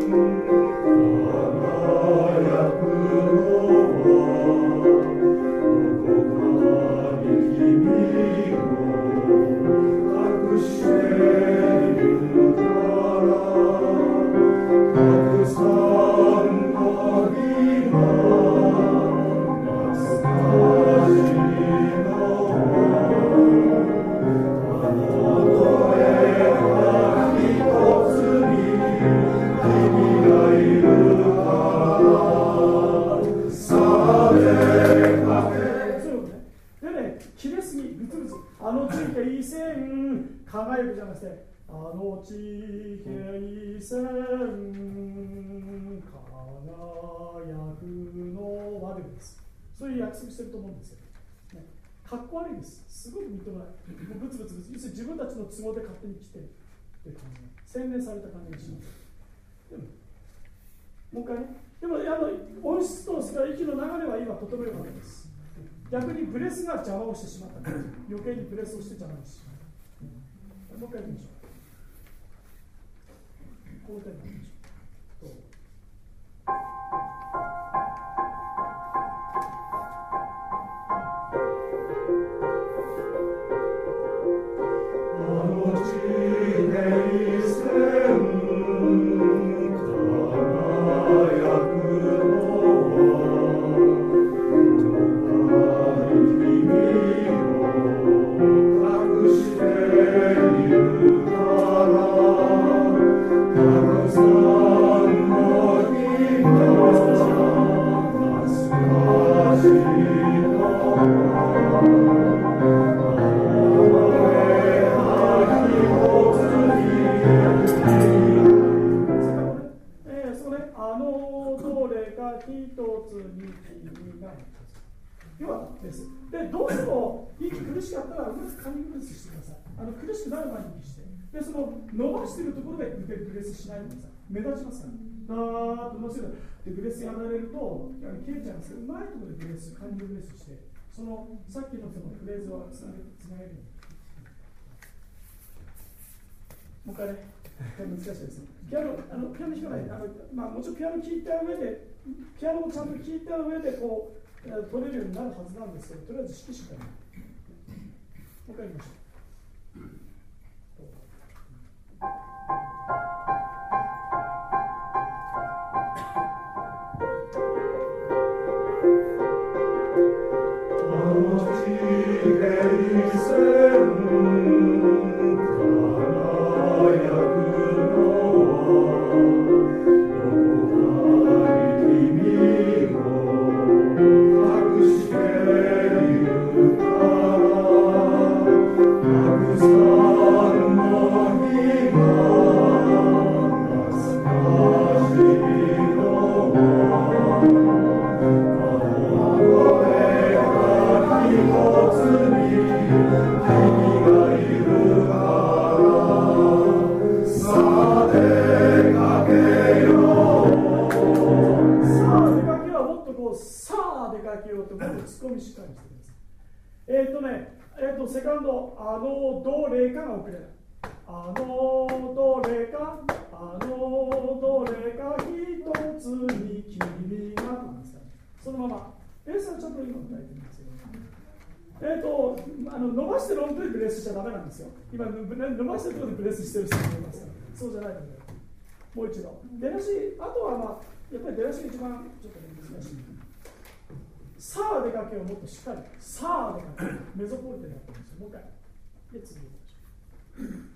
そういう約束してると思うんですよ。ね、かっこ悪いです。すごくみっともない。もうブツブツブツ。要するに自分たちの都合で勝手に来てるという感じ。洗練された感じがします。でも、もう一回ね。でも、音質とそれから息の流れは今とても良かったです。逆にブレスが邪魔をしてしまったから、余計にブレスをして邪魔にしてしまった。もう一回やりましょう。この点になりましょう。どうぞ。でどうしても息苦しかったらうまく噛みブレスしてください。苦しくなる前に息して、でその伸ばしているところでブレスしないでください。目立ちますから、ダーッと伸ばしてでブレスやられると切れちゃうんですけど、うまいところでブレス、噛みブレスして、そのさっきのそのフレーズをつなげる。もう一回ね、難しいですね。ピアノ弾かない、もちろんピアノ弾いた上で、ピアノもちゃんと弾いた上でこう取れるようになるはずなんですけど、とりあえず指揮しかない。もう一回やりましょう。セカンド、ドレカが遅れない。ドレカ、ドレカ、一つに君がなんですから、ね、そのまま、ベースはちゃんと今歌えてるんですけど、伸ばしてる音でブレスしちゃダメなんですよ。今、伸ばしてるところでブレスしてる人もいますから、そうじゃないので、もう一度。出だし、あとはやっぱり出だしが一番ちょっと難しい。さあ出かけをもっとしっかり、さあ出かけ、メゾポルテになってるんですよ。もう一回。で、次行きましょう。